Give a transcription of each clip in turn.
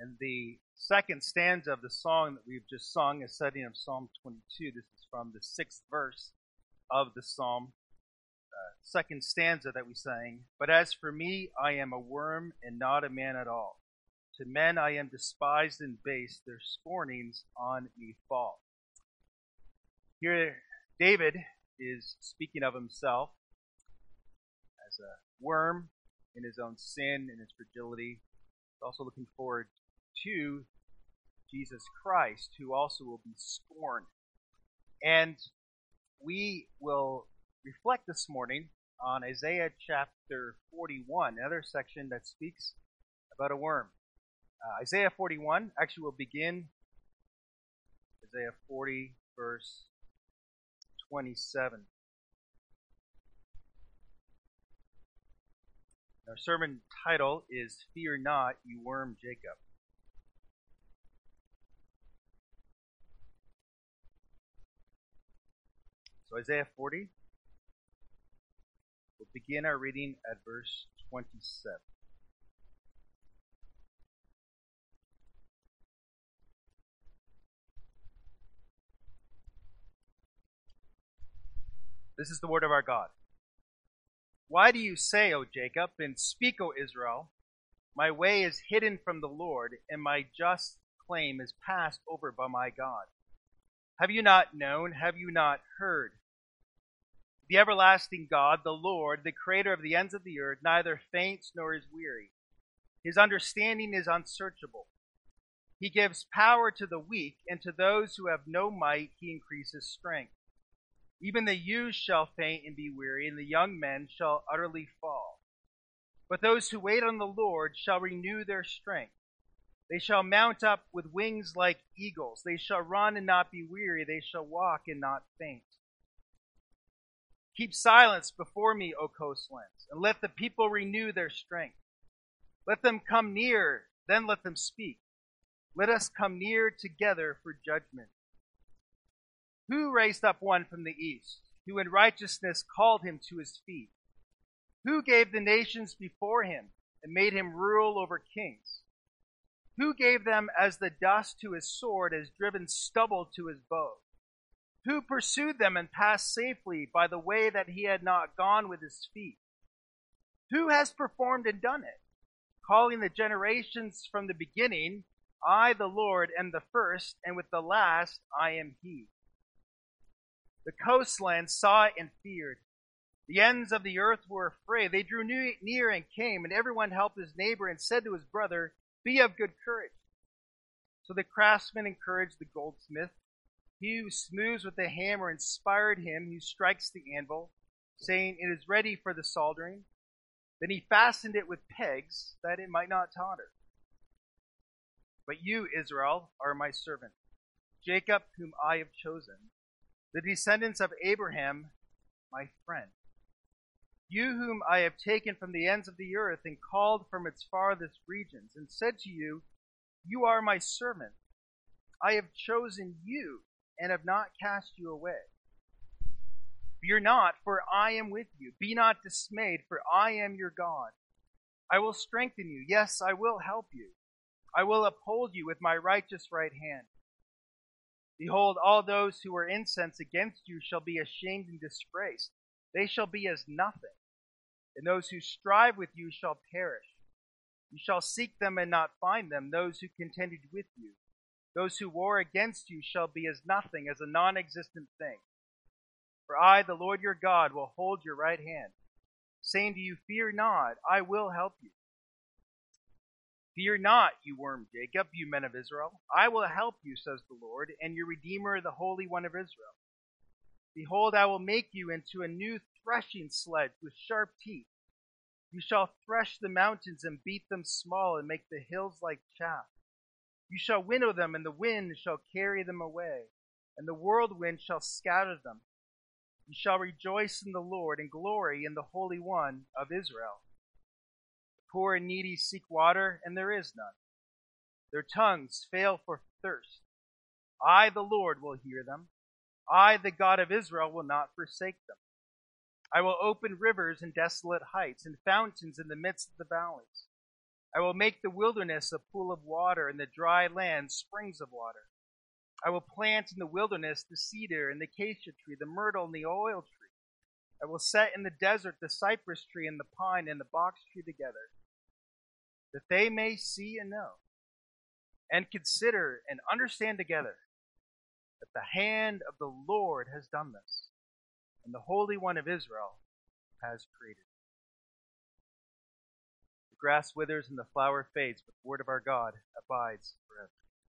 And the second stanza of the song that we've just sung is setting of Psalm 22. This is from the 6th verse of the psalm, second stanza that we sang. But as for me, I am a worm and not a man at all. To men I am despised and base, their scornings on me fall. Here David is speaking of himself as a worm in his own sin and his fragility. He's also looking forward to Jesus Christ, who also will be scorned. And we will reflect this morning on Isaiah chapter 41, another section that speaks about a worm. Isaiah 41, actually we'll begin Isaiah 40, verse 27. Our sermon title is Fear Not, You Worm Jacob. So Isaiah 40, we'll begin our reading at verse 27. This is the word of our God. Why do you say, O Jacob, and speak, O Israel, my way is hidden from the Lord, and my just claim is passed over by my God? Have you not known? Have you not heard? The everlasting God, the Lord, the creator of the ends of the earth, neither faints nor is weary. His understanding is unsearchable. He gives power to the weak, and to those who have no might he increases strength. Even the youths shall faint and be weary, and the young men shall utterly fall. But those who wait on the Lord shall renew their strength. They shall mount up with wings like eagles. They shall run and not be weary. They shall walk and not faint. Keep silence before me, O coastlands, and let the people renew their strength. Let them come near, then let them speak. Let us come near together for judgment. Who raised up one from the east, who in righteousness called him to his feet? Who gave the nations before him and made him rule over kings? Who gave them as the dust to his sword, as driven stubble to his bow? Who pursued them and passed safely by the way that he had not gone with his feet? Who has performed and done it, calling the generations from the beginning? I, the Lord, am the first, and with the last I am he. The coastlands saw it and feared. The ends of the earth were afraid. They drew near and came, and everyone helped his neighbor and said to his brother, Be of good courage. So the craftsman encouraged the goldsmith. He who smooths with the hammer inspired him who strikes the anvil, saying, It is ready for the soldering. Then he fastened it with pegs, that it might not totter. But you, Israel, are my servant, Jacob, whom I have chosen, the descendants of Abraham, my friend. You whom I have taken from the ends of the earth and called from its farthest regions, and said to you, You are my servant. I have chosen you and have not cast you away. Fear not, for I am with you. Be not dismayed, for I am your God. I will strengthen you. Yes, I will help you. I will uphold you with my righteous right hand. Behold, all those who are incensed against you shall be ashamed and disgraced. They shall be as nothing, and those who strive with you shall perish. You shall seek them and not find them, those who contended with you. Those who war against you shall be as nothing, as a non-existent thing. For I, the Lord your God, will hold your right hand, saying to you, Fear not, I will help you. Fear not, you worm Jacob, you men of Israel. I will help you, says the Lord, and your Redeemer, the Holy One of Israel. Behold, I will make you into a new threshing sledge with sharp teeth. You shall thresh the mountains and beat them small and make the hills like chaff. You shall winnow them, and the wind shall carry them away, and the whirlwind shall scatter them. You shall rejoice in the Lord and glory in the Holy One of Israel. The poor and needy seek water, and there is none. Their tongues fail for thirst. I, the Lord, will hear them. I, the God of Israel, will not forsake them. I will open rivers in desolate heights and fountains in the midst of the valleys. I will make the wilderness a pool of water, and the dry land springs of water. I will plant in the wilderness the cedar and the acacia tree, the myrtle and the oil tree. I will set in the desert the cypress tree and the pine and the box tree together, that they may see and know, and consider and understand together that the hand of the Lord has done this, and the Holy One of Israel has created. The grass withers and the flower fades, but the word of our God abides forever.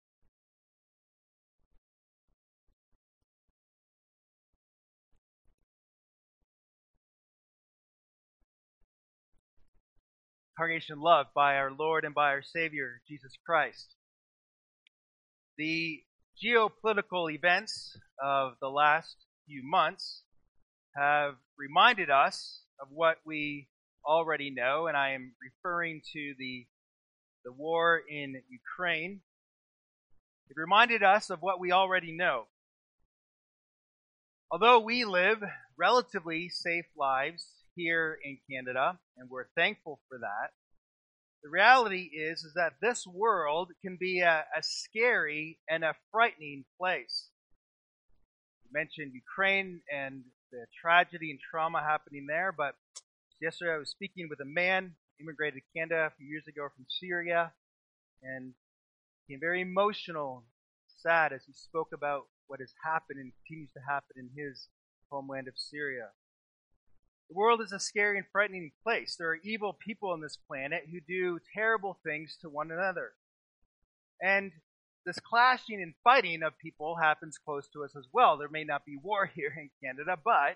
Congregation loved by our Lord and by our Savior, Jesus Christ. The geopolitical events of the last few months have reminded us of what we already know, and I am referring to the war in Ukraine. It reminded us of what we already know. Although we live relatively safe lives here in Canada, and we're thankful for that, the reality is that this world can be a scary and a frightening place. You mentioned Ukraine and the tragedy and trauma happening there, but yesterday I was speaking with a man who immigrated to Canada a few years ago from Syria, and became very emotional, sad as he spoke about what has happened and continues to happen in his homeland of Syria. The world is a scary and frightening place. There are evil people on this planet who do terrible things to one another. And this clashing and fighting of people happens close to us as well. There may not be war here in Canada, but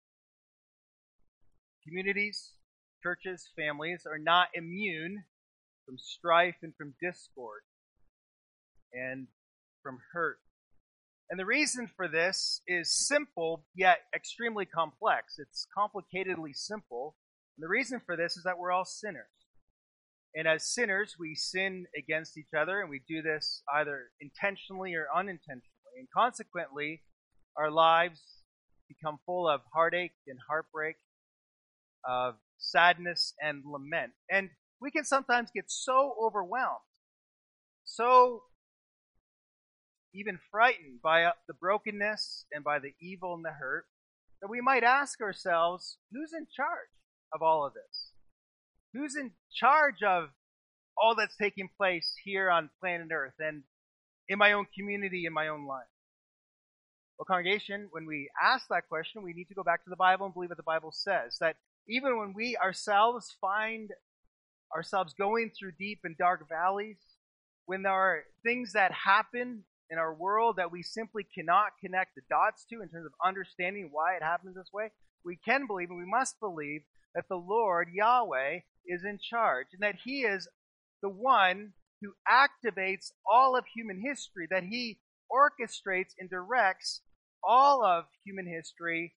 communities, churches, families are not immune from strife and from discord and from hurt. And the reason for this is simple, yet extremely complex. It's complicatedly simple. And the reason for this is that we're all sinners. And as sinners, we sin against each other, and we do this either intentionally or unintentionally. And consequently, our lives become full of heartache and heartbreak, of sadness and lament. And we can sometimes get so overwhelmed, so even frightened by the brokenness and by the evil and the hurt, that we might ask ourselves, who's in charge of all of this? Who's in charge of all that's taking place here on planet Earth and in my own community, in my own life? Well, congregation, when we ask that question, we need to go back to the Bible and believe what the Bible says, that even when we ourselves find ourselves going through deep and dark valleys, when there are things that happen in our world that we simply cannot connect the dots to in terms of understanding why it happens this way, we can believe and we must believe that the Lord, Yahweh, is in charge and that He is the one who activates all of human history, that He orchestrates and directs all of human history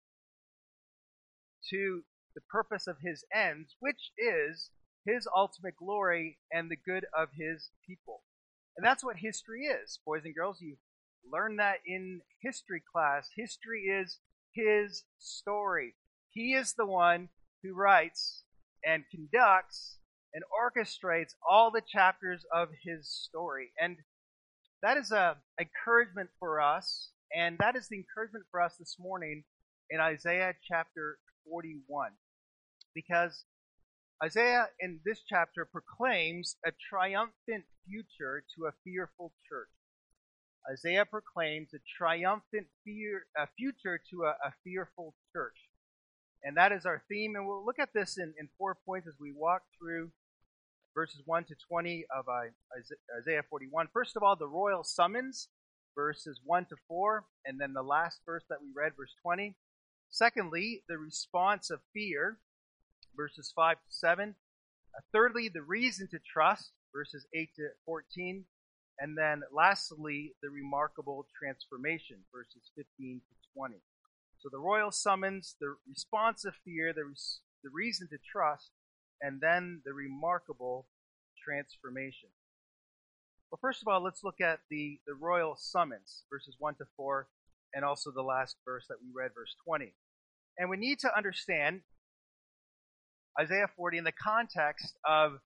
to the purpose of His ends, which is His ultimate glory and the good of His people. And that's what history is. Boys and girls, you learned that in history class. History is His story. He is the one who writes and conducts and orchestrates all the chapters of His story. And that is an encouragement for us, and that is the encouragement for us this morning in Isaiah chapter 41. Because Isaiah in this chapter proclaims a triumphant future to a fearful church. Isaiah proclaims a triumphant future to a fearful church. And that is our theme. And we'll look at this in 4 points as we walk through verses 1 to 20 of Isaiah 41. First of all, the royal summons, verses 1 to 4. And then the last verse that we read, verse 20. Secondly, the response of fear, verses 5 to 7. Thirdly, the reason to trust, verses 8 to 14. And then lastly, the remarkable transformation, verses 15 to 20. So the royal summons, the response of fear, the reason to trust, and then the remarkable transformation. Well, first of all, let's look at the royal summons, verses 1 to 4, and also the last verse that we read, verse 20. And we need to understand Isaiah 40 in the context of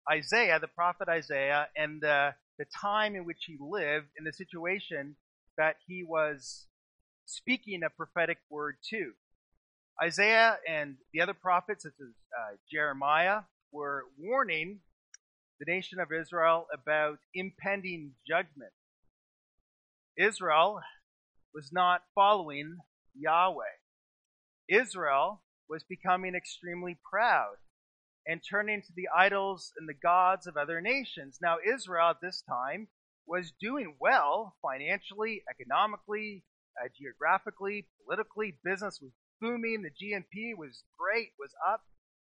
Isaiah, the prophet Isaiah, and the time in which he lived, and the situation that he was speaking a prophetic word to. Isaiah and the other prophets, such as Jeremiah, were warning the nation of Israel about impending judgment. Israel was not following Yahweh. Israel was becoming extremely proud and turning to the idols and the gods of other nations. Now, Israel at this time was doing well financially, economically, geographically, politically. Business was booming. The GNP was great, was up.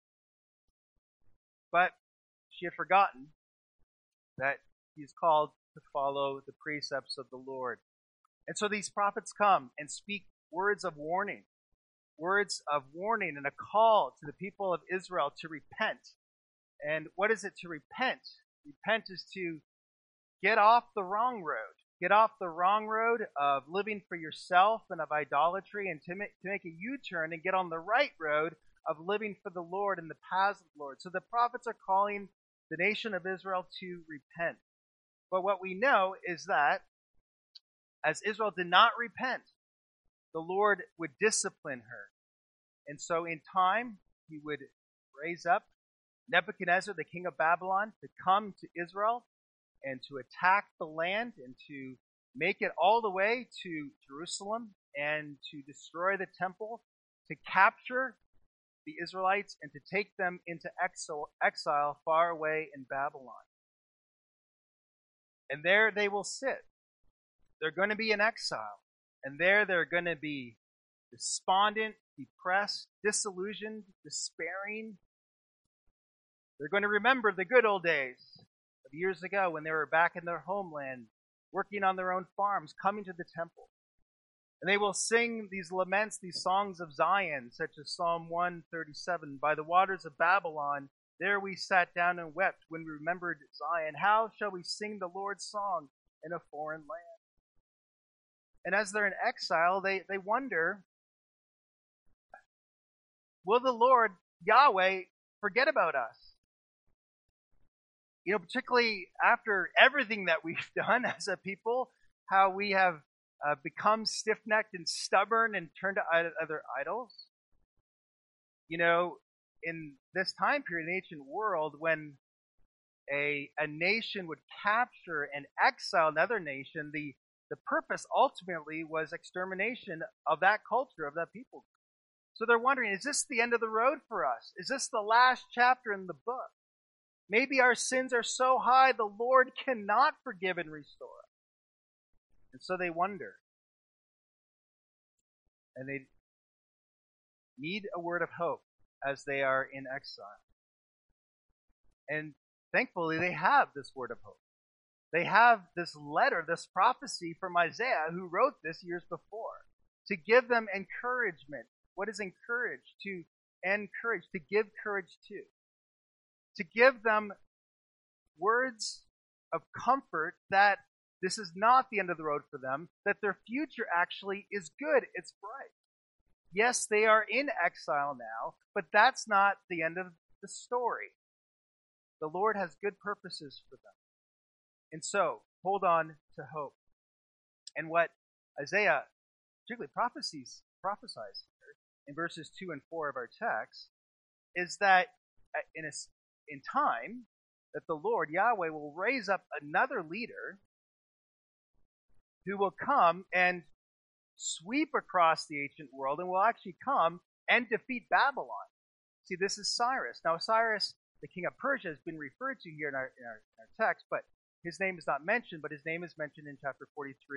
But she had forgotten that he's called to follow the precepts of the Lord. And so these prophets come and speak words of warning and a call to the people of Israel to repent. And what is it to repent? Repent is to get off the wrong road. Get off the wrong road of living for yourself and of idolatry, and to make a U-turn and get on the right road of living for the Lord and the paths of the Lord. So the prophets are calling the nation of Israel to repent. But what we know is that as Israel did not repent, the Lord would discipline her. And so in time, he would raise up Nebuchadnezzar, the king of Babylon, to come to Israel and to attack the land and to make it all the way to Jerusalem and to destroy the temple, to capture the Israelites and to take them into exile far away in Babylon. And there they will sit. They're going to be in exile. And there they're going to be despondent, depressed, disillusioned, despairing. They're going to remember the good old days of years ago when they were back in their homeland, working on their own farms, coming to the temple. And they will sing these laments, these songs of Zion, such as Psalm 137. By the waters of Babylon, there we sat down and wept when we remembered Zion. How shall we sing the Lord's song in a foreign land? And as they're in exile, they wonder, will the Lord, Yahweh, forget about us? You know, particularly after everything that we've done as a people, how we have become stiff-necked and stubborn and turned to other idols. You know, in this time period, in the ancient world, when a nation would capture and exile another nation, the purpose ultimately was extermination of that culture, of that people. So they're wondering, is this the end of the road for us? Is this the last chapter in the book? Maybe our sins are so high the Lord cannot forgive and restore us. And so they wonder. And they need a word of hope as they are in exile. And thankfully they have this word of hope. They have this letter, this prophecy from Isaiah, who wrote this years before, to give them encouragement. What is encourage? To encourage, to give courage to give them words of comfort that this is not the end of the road for them, that their future actually is good, it's bright. Yes, they are in exile now, but that's not the end of the story. The Lord has good purposes for them. And so, hold on to hope. And what Isaiah particularly prophesies here in verses 2 and 4 of our text is that in time, that the Lord, Yahweh, will raise up another leader who will come and sweep across the ancient world and will actually come and defeat Babylon. See, this is Cyrus. Now, Cyrus, the king of Persia, has been referred to here in our text, but his name is not mentioned, but his name is mentioned in chapter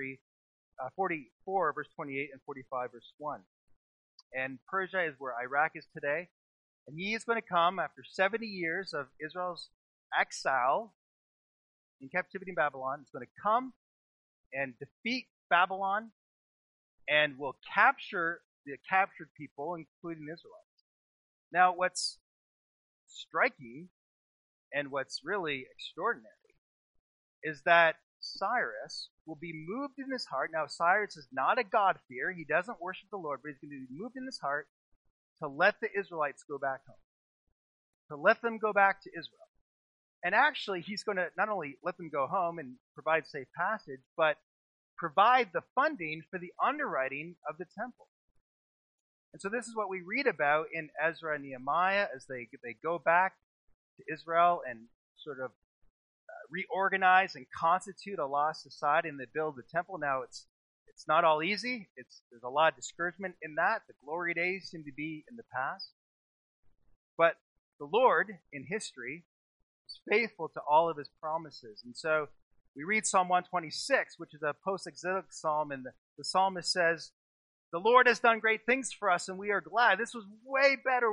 44, verse 28, and 45, verse 1. And Persia is where Iraq is today. And he is going to come after 70 years of Israel's exile in captivity in Babylon. He's going to come and defeat Babylon and will capture the captured people, including Israelites. Now, what's striking and what's really extraordinary is that Cyrus will be moved in his heart. Now, Cyrus is not a God-fearer. He doesn't worship the Lord, but he's going to be moved in his heart to let the Israelites go back home, to let them go back to Israel. And actually, he's going to not only let them go home and provide safe passage, but provide the funding for the underwriting of the temple. And so this is what we read about in Ezra and Nehemiah as they go back to Israel and sort of reorganize and constitute a lost society, and they build the temple. Now it's not all easy. There's a lot of discouragement in that. The glory days seem to be in the past. But the Lord in history is faithful to all of his promises. And so we read Psalm 126, which is a post-exilic psalm, and the psalmist says, "The Lord has done great things for us, and we are glad." This was way better,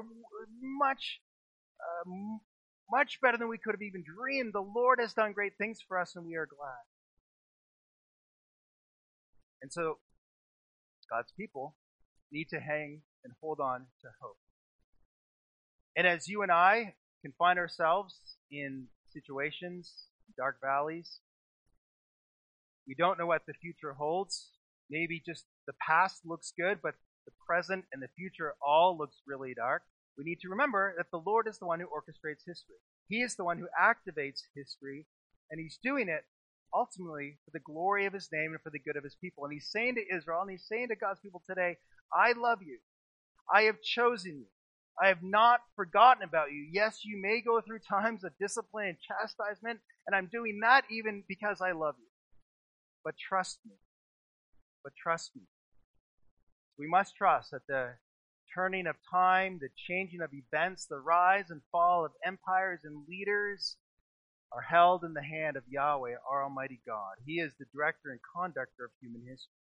much better than we could have even dreamed. The Lord has done great things for us, and we are glad. And so God's people need to hang and hold on to hope. And as you and I can find ourselves in situations, dark valleys, we don't know what the future holds. Maybe just the past looks good, but the present and the future all looks really dark. We need to remember that the Lord is the one who orchestrates history. He is the one who activates history, and he's doing it ultimately for the glory of his name and for the good of his people. And he's saying to Israel, and he's saying to God's people today, I love you. I have chosen you. I have not forgotten about you. Yes, you may go through times of discipline and chastisement, and I'm doing that even because I love you. But trust me. We must trust that the turning of time, the changing of events, the rise and fall of empires and leaders are held in the hand of Yahweh, our Almighty God. He is the director and conductor of human history.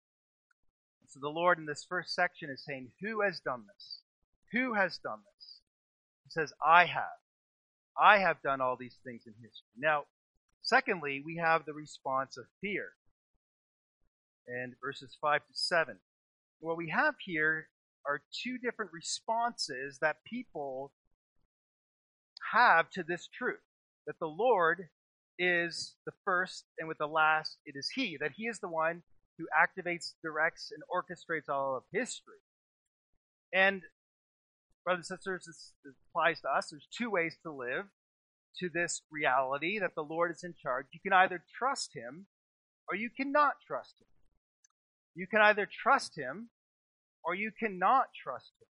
And so the Lord in this first section is saying, who has done this? Who has done this? He says, I have. I have done all these things in history. Now, secondly, we have the response of fear. And verses 5 to 7. What we have here are two different responses that people have to this truth, that the Lord is the first, and with the last, it is He, that He is the one who activates, directs, and orchestrates all of history. And, brothers and sisters, this applies to us. There's two ways to live to this reality that the Lord is in charge. You can either trust Him, or you cannot trust Him. You can either trust Him, or you cannot trust Him.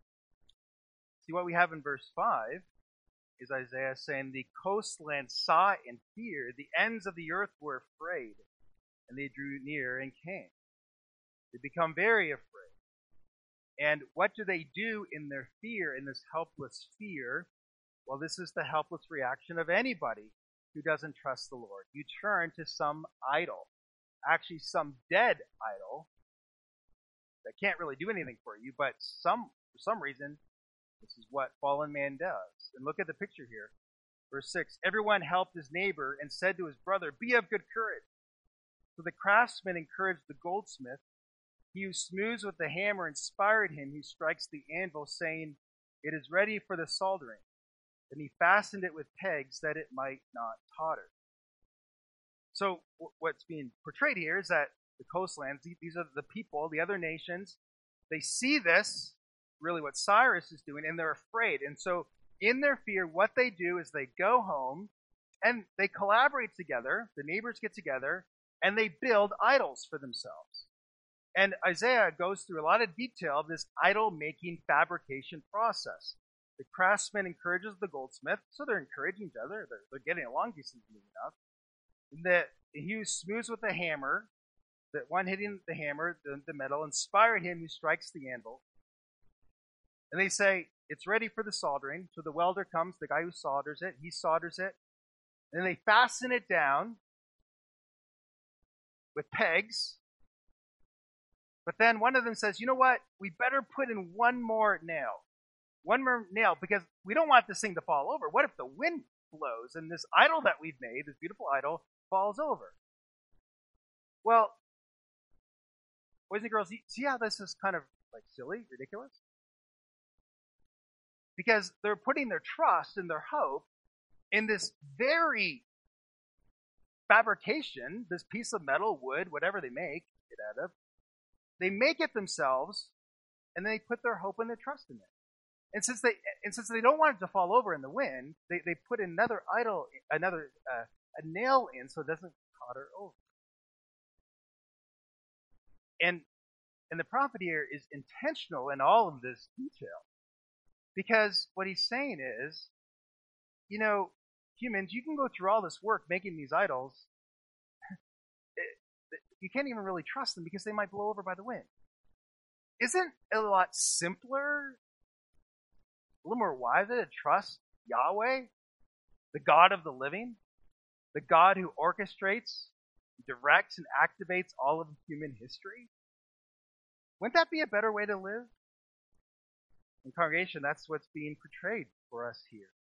See, what we have in verse 5 is Isaiah saying, the coastland saw in fear, the ends of the earth were afraid, and they drew near and came. They become very afraid. And what do they do in their fear, in this helpless fear? Well, this is the helpless reaction of anybody who doesn't trust the Lord. You turn to some idol, actually some dead idol, that can't really do anything for you, but for some reason, this is what fallen man does. And look at the picture here. Verse 6, everyone helped his neighbor and said to his brother, be of good courage. So the craftsman encouraged the goldsmith. He who smooths with the hammer inspired him who strikes the anvil, saying, it is ready for the soldering. Then he fastened it with pegs that it might not totter. So what's being portrayed here is that the coastlands, these are the people, the other nations, they see this, really what Cyrus is doing, and they're afraid. And so in their fear, what they do is they go home and they collaborate together, the neighbors get together, and they build idols for themselves. And Isaiah goes through a lot of detail of this idol-making fabrication process. The craftsman encourages the goldsmith, so they're encouraging each other, they're getting along decently enough. He who smooths with the hammer, the one hitting the hammer, the metal, inspired him who strikes the anvil. And they say, it's ready for the soldering. So the welder comes, the guy who solders it, he solders it. And they fasten it down with pegs. But then one of them says, you know what? We better put in one more nail. One more nail, because we don't want this thing to fall over. What if the wind blows and this idol that we've made, this beautiful idol, falls over? Well, boys and girls, see how this is kind of like silly, ridiculous? Because they're putting their trust and their hope in this very fabrication, this piece of metal, wood, whatever they make it out of. They make it themselves, and they put their hope and their trust in it. And since they don't want it to fall over in the wind, they put another a nail in so it doesn't totter over. And the prophet here is intentional in all of this detail, because what he's saying is, humans, you can go through all this work making these idols. You can't even really trust them because they might blow over by the wind. Isn't it a lot simpler, a little more wise to trust Yahweh, the God of the living, the God who orchestrates, directs, and activates all of human history? Wouldn't that be a better way to live? In congregation, that's what's being portrayed for us here.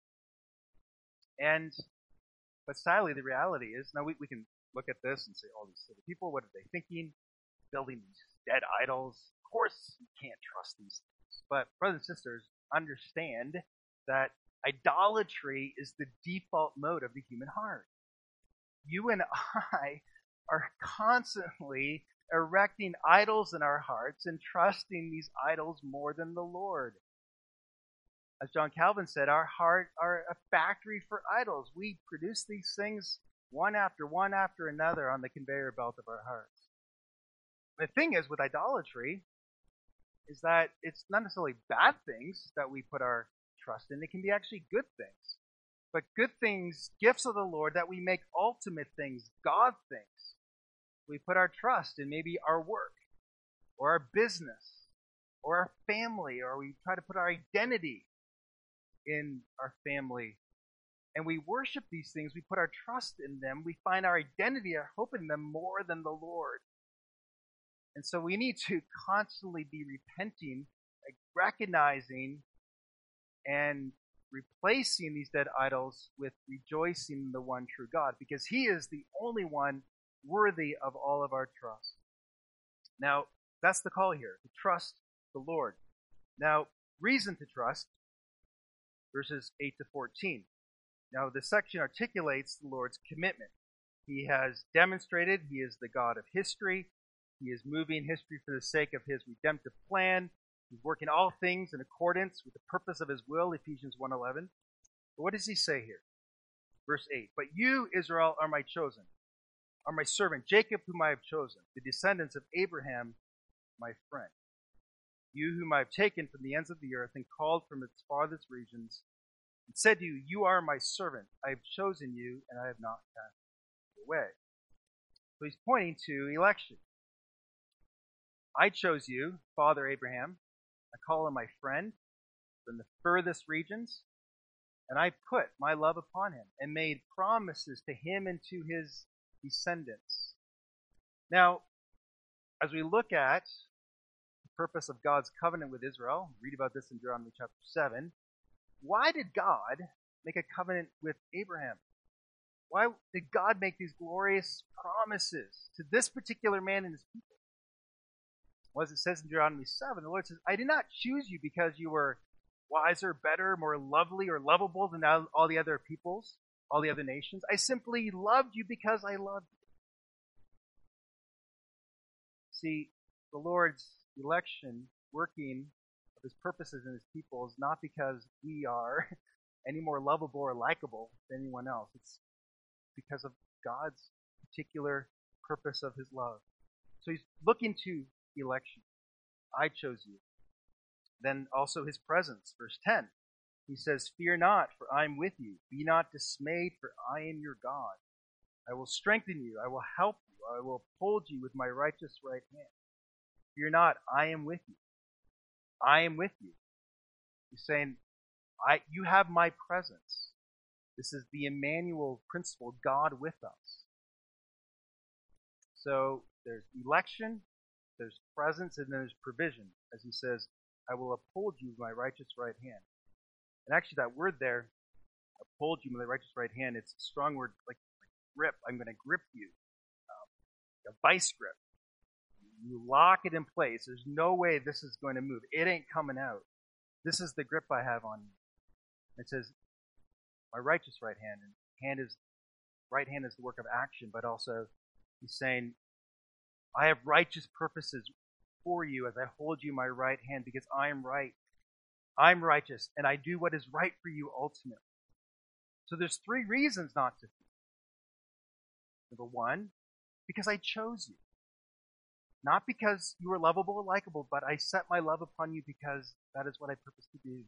But sadly, the reality is, now we can look at this and say, oh, these silly people, what are they thinking? Building these dead idols. Of course, you can't trust these things. But brothers and sisters, understand that idolatry is the default mode of the human heart. You and I are constantly erecting idols in our hearts and trusting these idols more than the Lord. As John Calvin said, our heart are a factory for idols. We produce these things one after another on the conveyor belt of our hearts. The thing is with idolatry is that it's not necessarily bad things that we put our trust in. It can be actually good things. But good things, gifts of the Lord, that we make ultimate things, God things. We put our trust in maybe our work or our business or our family, or we try to put our identity in our family. And we worship these things. We put our trust in them. We find our identity, our hope in them more than the Lord. And so we need to constantly be repenting, recognizing, and replacing these dead idols with rejoicing in the one true God, because He is the only one worthy of all of our trust. Now, that's the call here, to trust the Lord. Now, reason to trust, verses 8 to 14. Now, this section articulates the Lord's commitment. He has demonstrated He is the God of history. He is moving history for the sake of His redemptive plan. He's working all things in accordance with the purpose of His will, Ephesians 1:11. But what does He say here? Verse 8, "But you, Israel, are my chosen, are my servant, Jacob, whom I have chosen, the descendants of Abraham, my friend. You whom I have taken from the ends of the earth and called from its farthest regions, and said to you, you are my servant. I have chosen you, and I have not cast you away." So He's pointing to election. I chose you, Father Abraham. I call him my friend from the furthest regions, and I put my love upon him and made promises to him and to his descendants. Now, as we look at the purpose of God's covenant with Israel, read about this in Deuteronomy chapter 7, why did God make a covenant with Abraham? Why did God make these glorious promises to this particular man and his people? Well, as it says in Deuteronomy 7, the Lord says, I did not choose you because you were wiser, better, more lovely, or lovable than all the other peoples, all the other nations. I simply loved you because I loved you. See, the Lord's election, working of His purposes in His people, is not because we are any more lovable or likable than anyone else. It's because of God's particular purpose of His love. So He's looking to election. I chose you. Then also His presence. Verse 10. He says, "Fear not, for I am with you. Be not dismayed, for I am your God. I will strengthen you. I will help you. I will uphold you with my righteous right hand. Fear not, I am with you. I am with you." He's saying, you have my presence. This is the Emmanuel principle, God with us. So there's election, there's presence, and there's provision. As He says, I will uphold you with my righteous right hand. And actually that word there, uphold you with my righteous right hand, it's a strong word like grip. I'm going to grip you. A vice grip. You lock it in place. There's no way this is going to move. It ain't coming out. This is the grip I have on you. It says, my righteous right hand. And right hand is the work of action, but also He's saying, I have righteous purposes for you as I hold you in my right hand because I am right. I'm righteous, and I do what is right for you ultimately. So there's 3 reasons not to fear. Number 1, because I chose you. Not because you are lovable or likable, but I set my love upon you because that is what I purpose to do.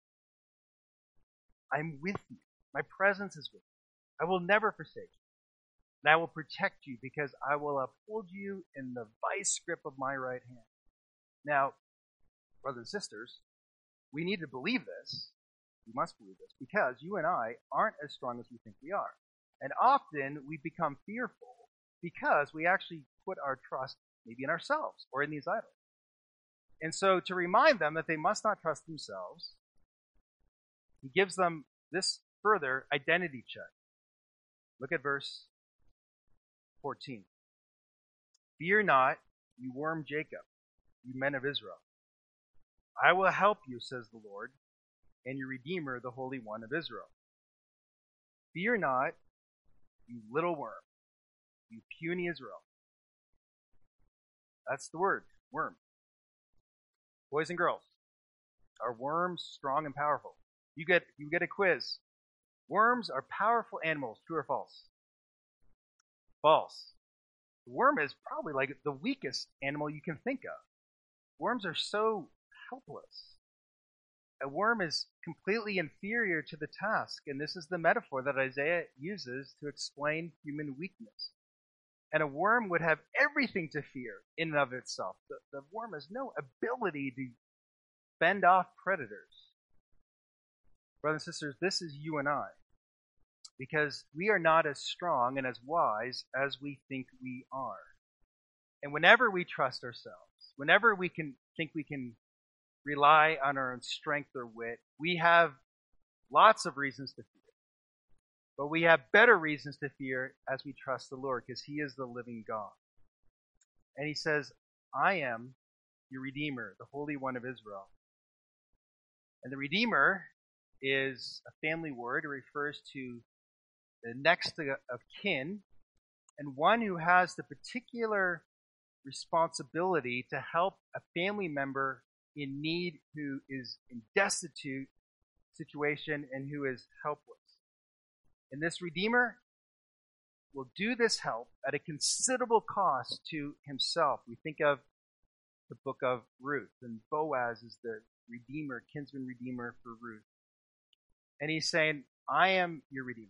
I'm with you. My presence is with you. I will never forsake you. And I will protect you because I will uphold you in the vice grip of my right hand. Now, brothers and sisters, we need to believe this. We must believe this because you and I aren't as strong as we think we are. And often we become fearful because we actually put our trust maybe in ourselves or in these idols. And so to remind them that they must not trust themselves, he gives them this further identity check. Look at verse 14. Fear not, you worm Jacob, you men of Israel. I will help you, says the Lord, and your Redeemer, the Holy One of Israel. Fear not, you little worm, you puny Israel. That's the word, worm. Boys and girls, are worms strong and powerful? You get a quiz. Worms are powerful animals, true or false? False. The worm is probably like the weakest animal you can think of. Worms are so helpless. A worm is completely inferior to the task, and this is the metaphor that Isaiah uses to explain human weakness. And a worm would have everything to fear in and of itself. The worm has no ability to fend off predators. Brothers and sisters, this is you and I, because we are not as strong and as wise as we think we are. And whenever we trust ourselves, whenever we can think we can rely on our own strength or wit, we have lots of reasons to fear. But we have better reasons to fear as we trust the Lord, because he is the living God. And he says, I am your Redeemer, the Holy One of Israel. And the Redeemer is a family word. It refers to the next of kin, and one who has the particular responsibility to help a family member in need who is in destitute situation and who is helpless. And this Redeemer will do this help at a considerable cost to himself. We think of the book of Ruth, and Boaz is the Redeemer, kinsman Redeemer for Ruth. And he's saying, I am your Redeemer.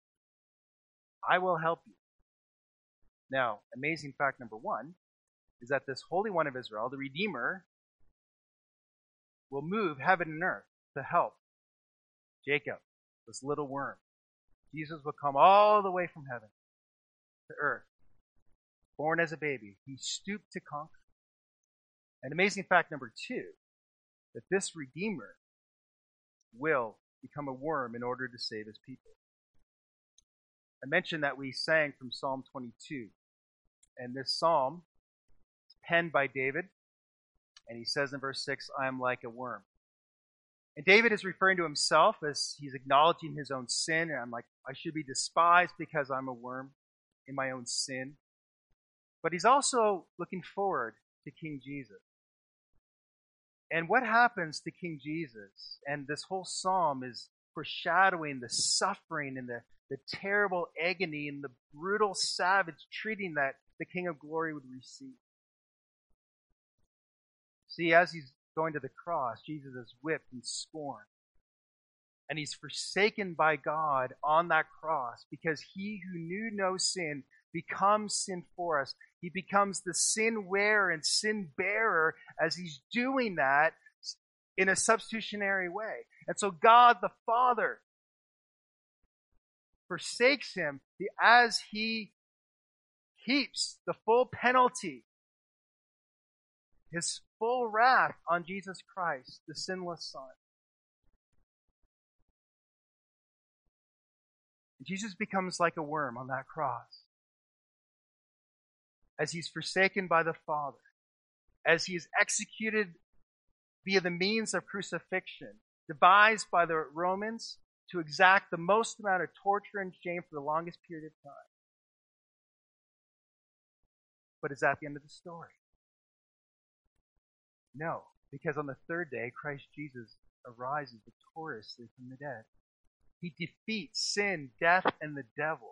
I will help you. Now, amazing fact number 1 is that this Holy One of Israel, the Redeemer, will move heaven and earth to help Jacob, this little worm. Jesus will come all the way from heaven to earth, born as a baby. He stooped to conquer. And amazing fact number 2, that this Redeemer will become a worm in order to save his people. I mentioned that we sang from Psalm 22, and this psalm is penned by David, and he says in verse 6, I am like a worm. And David is referring to himself as he's acknowledging his own sin, and I'm like, I should be despised because I'm a worm in my own sin. But he's also looking forward to King Jesus. And what happens to King Jesus? And this whole psalm is foreshadowing the suffering and the terrible agony and the brutal, savage treating that the King of Glory would receive. See, as he's going to the cross, Jesus is whipped and scorned. And he's forsaken by God on that cross because he who knew no sin becomes sin for us. He becomes the sin wearer and sin bearer as he's doing that in a substitutionary way. And so God the Father forsakes him as he heaps the full penalty, his full wrath on Jesus Christ, the sinless Son. Jesus becomes like a worm on that cross as he's forsaken by the Father, as he is executed via the means of crucifixion, devised by the Romans to exact the most amount of torture and shame for the longest period of time. But is that the end of the story? No, because on the third day, Christ Jesus arises victoriously from the dead. He defeats sin, death, and the devil.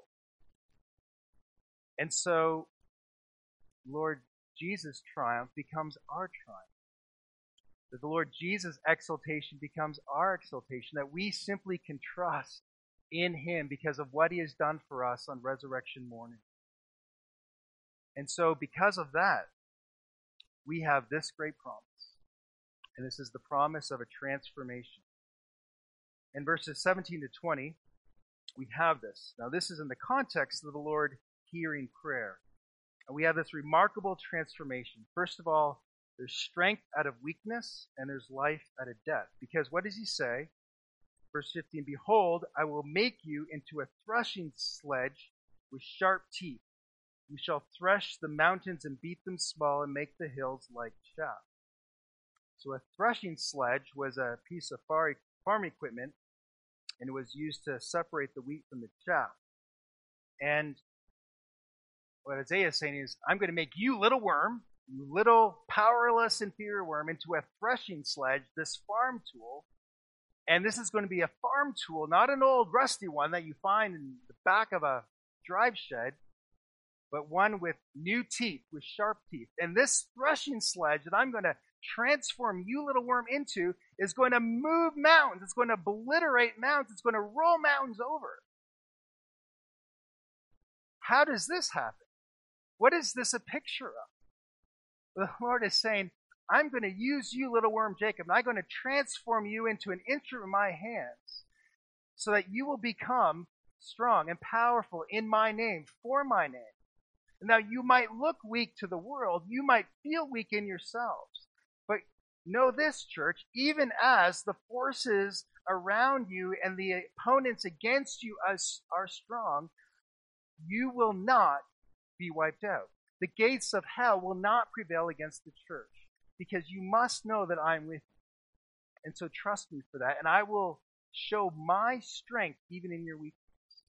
And so, Lord Jesus' triumph becomes our triumph. That the Lord Jesus' exaltation becomes our exaltation, that we simply can trust in him because of what he has done for us on resurrection morning. And so because of that, we have this great promise. And this is the promise of a transformation. In verses 17 to 20, we have this. Now this is in the context of the Lord hearing prayer. And we have this remarkable transformation. First of all, there's strength out of weakness, and there's life out of death. Because what does he say? Verse 15, behold, I will make you into a threshing sledge with sharp teeth. You shall thresh the mountains and beat them small and make the hills like chaff. So a threshing sledge was a piece of farm equipment, and it was used to separate the wheat from the chaff. And what Isaiah is saying is, I'm going to make you, little worm, you little powerless inferior worm, into a threshing sledge, this farm tool. And this is going to be a farm tool, not an old rusty one that you find in the back of a drive shed, but one with new teeth, with sharp teeth. And this threshing sledge that I'm going to transform you, little worm, into is going to move mountains. It's going to obliterate mountains. It's going to roll mountains over. How does this happen? What is this a picture of? The Lord is saying, I'm going to use you, little worm Jacob, and I'm going to transform you into an instrument in my hands so that you will become strong and powerful in my name, for my name. And now you might look weak to the world. You might feel weak in yourselves. But know this, church, even as the forces around you and the opponents against you are strong, you will not be wiped out. The gates of hell will not prevail against the church, because you must know that I'm with you. And so trust me for that, and I will show my strength even in your weakness.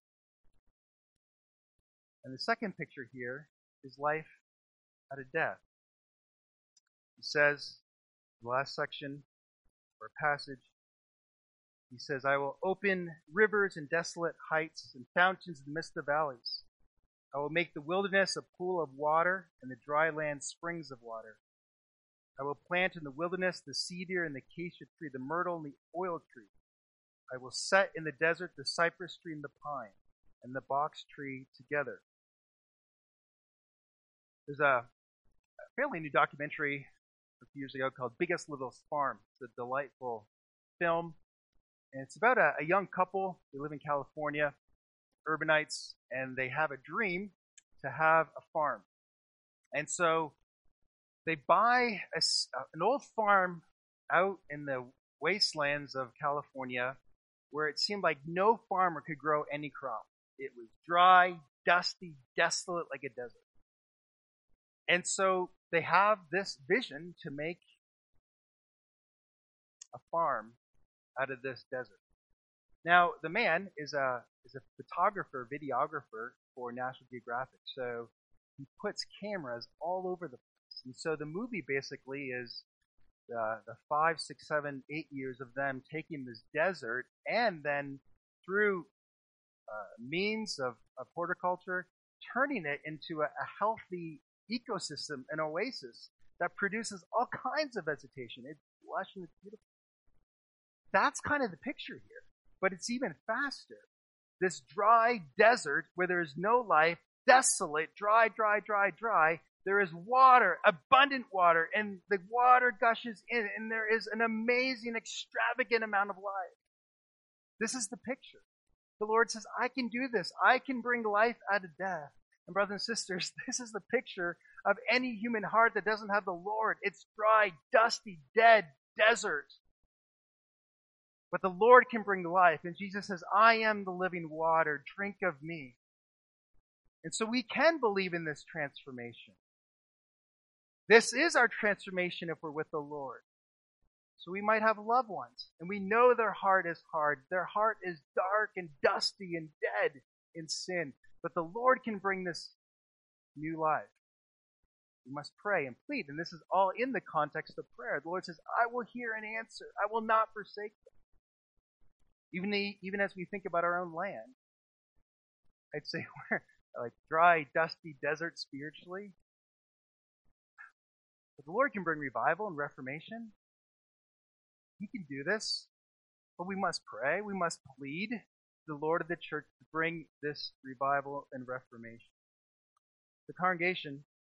And the second picture here is life out of death. He says, the last section or passage, he says, I will open rivers in desolate heights and fountains in the midst of valleys. I will make the wilderness a pool of water and the dry land springs of water. I will plant in the wilderness the cedar and the acacia tree, the myrtle and the oil tree. I will set in the desert the cypress tree and the pine, and the box tree together. There's a fairly new documentary a few years ago called Biggest Littlest Farm. It's a delightful film, and it's about a young couple. They live in California, urbanites, and they have a dream to have a farm. And so they buy an old farm out in the wastelands of California where it seemed like no farmer could grow any crop. It was dry, dusty, desolate like a desert. And so they have this vision to make a farm out of this desert. Now, the man is a photographer, videographer for National Geographic. So he puts cameras all over the place. And so the movie basically is the 5, 6, 7, 8 years of them taking this desert and then through means of horticulture, turning it into a healthy ecosystem, an oasis that produces all kinds of vegetation. It's lush and it's beautiful. That's kind of the picture here. But it's even faster. This dry desert where there is no life, desolate, dry. There is water, abundant water, and the water gushes in, and there is an amazing, extravagant amount of life. This is the picture. The Lord says, I can do this. I can bring life out of death. And brothers and sisters, this is the picture of any human heart that doesn't have the Lord. It's dry, dusty, dead desert. But the Lord can bring life. And Jesus says, I am the living water. Drink of me. And so we can believe in this transformation. This is our transformation if we're with the Lord. So we might have loved ones, and we know their heart is hard. Their heart is dark and dusty and dead in sin. But the Lord can bring this new life. We must pray and plead. And this is all in the context of prayer. The Lord says, I will hear and answer. I will not forsake them. Even as we think about our own land, I'd say we're like dry, dusty desert spiritually. But the Lord can bring revival and reformation. He can do this. But we must pray. We must plead the Lord of the church to bring this revival and reformation. The congregation,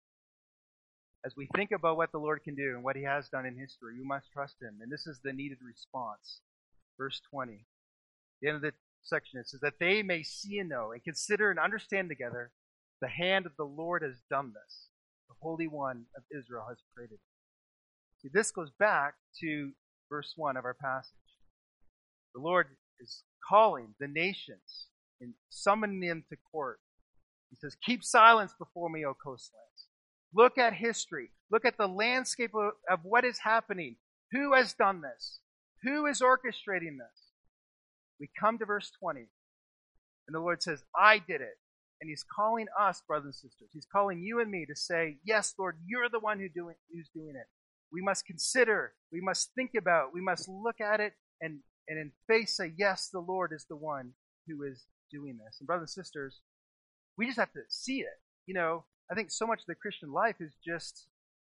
as we think about what the Lord can do and what he has done in history, we must trust him. And this is the needed response. Verse 20. The end of the section, it says, that they may see and know and consider and understand together the hand of the Lord has done this. The Holy One of Israel has created it. See, this goes back to verse 1 of our passage. The Lord is calling the nations and summoning them to court. He says, keep silence before me, O coastlands. Look at history. Look at the landscape of what is happening. Who has done this? Who is orchestrating this? We come to verse 20, and the Lord says, I did it. And he's calling us, brothers and sisters. He's calling you and me to say, yes, Lord, you're the one who's doing it. We must consider, we must think about, we must look at it, and in faith say, yes, the Lord is the one who is doing this. And brothers and sisters, we just have to see it. You know, I think so much of the Christian life is just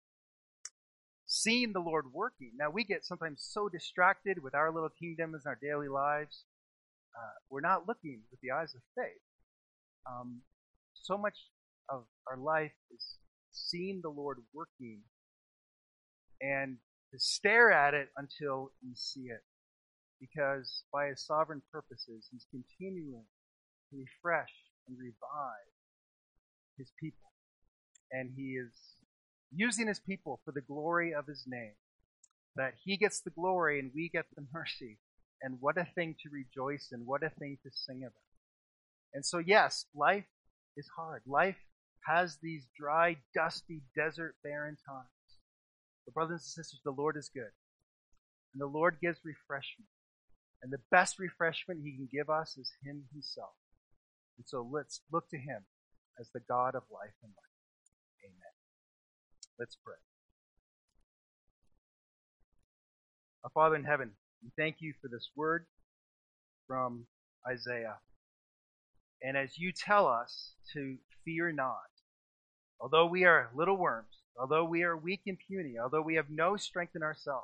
seeing the Lord working. Now, we get sometimes so distracted with our little kingdoms and our daily lives. We're not looking with the eyes of faith. So much of our life is seeing the Lord working and to stare at it until we see it. Because by his sovereign purposes, he's continuing to refresh and revive his people. And he is using his people for the glory of his name. That he gets the glory and we get the mercy. And what a thing to rejoice in. What a thing to sing about. And so, yes, life is hard. Life has these dry, dusty, desert, barren times. But brothers and sisters, the Lord is good. And the Lord gives refreshment. And the best refreshment he can give us is him himself. And so let's look to him as the God of life and life. Amen. Let's pray. Our Father in heaven, we thank you for this word from Isaiah. And as you tell us to fear not, although we are little worms, although we are weak and puny, although we have no strength in ourselves,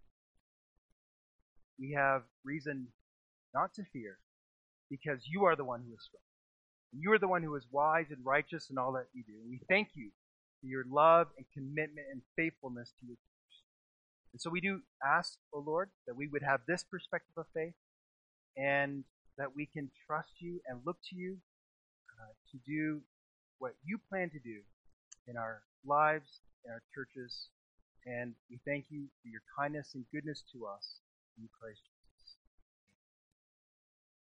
we have reason not to fear because you are the one who is strong. And you are the one who is wise and righteous in all that you do. And we thank you for your love and commitment and faithfulness to your church. And so we do ask, O Lord, that we would have this perspective of faith and that we can trust you and look to you to do what you plan to do in our lives, in our churches. And we thank you for your kindness and goodness to us in Christ.